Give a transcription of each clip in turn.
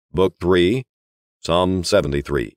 Book 3, Psalm 73.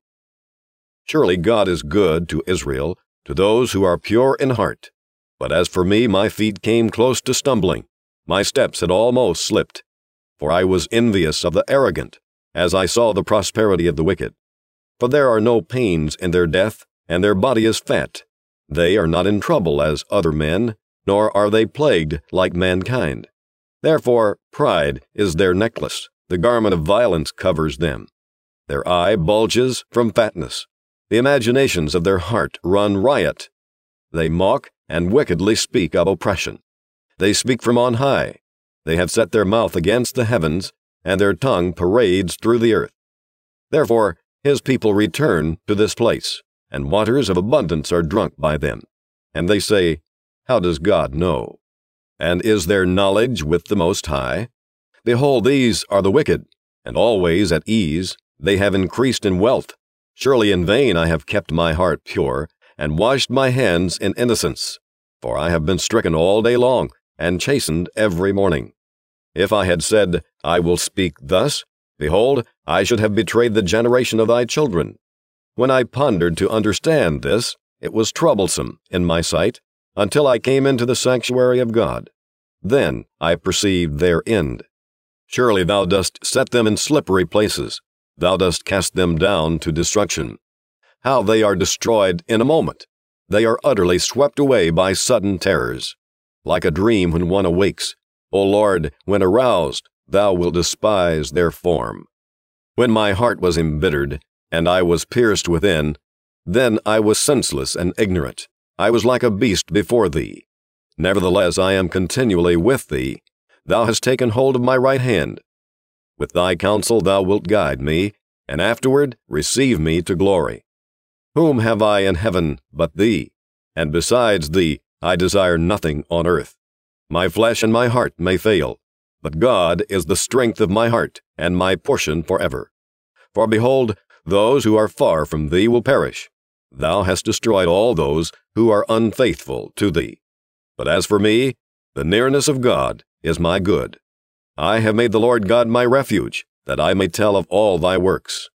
Surely God is good to Israel, to those who are pure in heart. But as for me, my feet came close to stumbling. My steps had almost slipped. For I was envious of the arrogant, as I saw the prosperity of the wicked. For there are no pains in their death, and their body is fat. They are not in trouble as other men, nor are they plagued like mankind. Therefore pride is their necklace, the garment of violence covers them. Their eye bulges from fatness. The imaginations of their heart run riot. They mock and wickedly speak of oppression. They speak from on high. They have set their mouth against the heavens, and their tongue parades through the earth. Therefore his people return to this place, and waters of abundance are drunk by them. And they say, How does God know? And is there knowledge with the Most High? Behold, these are the wicked, and always at ease. They have increased in wealth. Surely in vain I have kept my heart pure, and washed my hands in innocence. For I have been stricken all day long, and chastened every morning. If I had said, I will speak thus, behold, I should have betrayed the generation of thy children. When I pondered to understand this, it was troublesome in my sight, until I came into the sanctuary of God. Then I perceived their end. Surely thou dost set them in slippery places. Thou dost cast them down to destruction. How they are destroyed in a moment! They are utterly swept away by sudden terrors. Like a dream when one awakes, O Lord, when aroused, thou wilt despise their form. When my heart was embittered, and I was pierced within, then I was senseless and ignorant. I was like a beast before thee. Nevertheless I am continually with thee. Thou hast taken hold of my right hand. With thy counsel thou wilt guide me, and afterward receive me to glory. Whom have I in heaven but thee? And besides thee I desire nothing on earth. My flesh and my heart may fail, but God is the strength of my heart, and my portion forever. For behold, those who are far from thee will perish. Thou hast destroyed all those who are unfaithful to thee. But as for me, the nearness of God is my good. I have made the Lord God my refuge, that I may tell of all thy works.